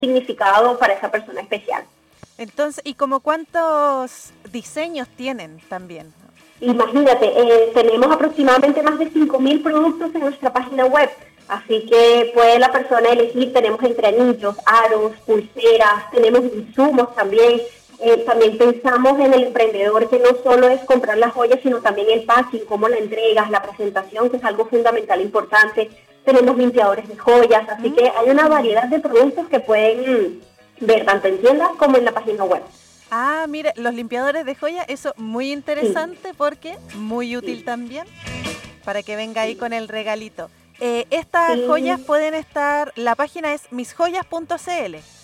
significado para esa persona especial. Entonces, ¿y como cuántos diseños tienen también? Imagínate, tenemos aproximadamente más de 5.000 productos en nuestra página web, así que puede la persona elegir, tenemos entre anillos, aros, pulseras, tenemos insumos también. También pensamos en el emprendedor, que no solo es comprar las joyas, sino también el packing, cómo la entregas, la presentación, que es algo fundamental e importante. Tenemos limpiadores de joyas, así que hay una variedad de productos que pueden ver tanto en tiendas como en la página web. Ah, mire, los limpiadores de joya, eso muy Sí, interesante porque muy útil sí, también para que venga ahí sí. con el regalito. Estas joyas Sí, pueden estar, la página es misjoyas.cl.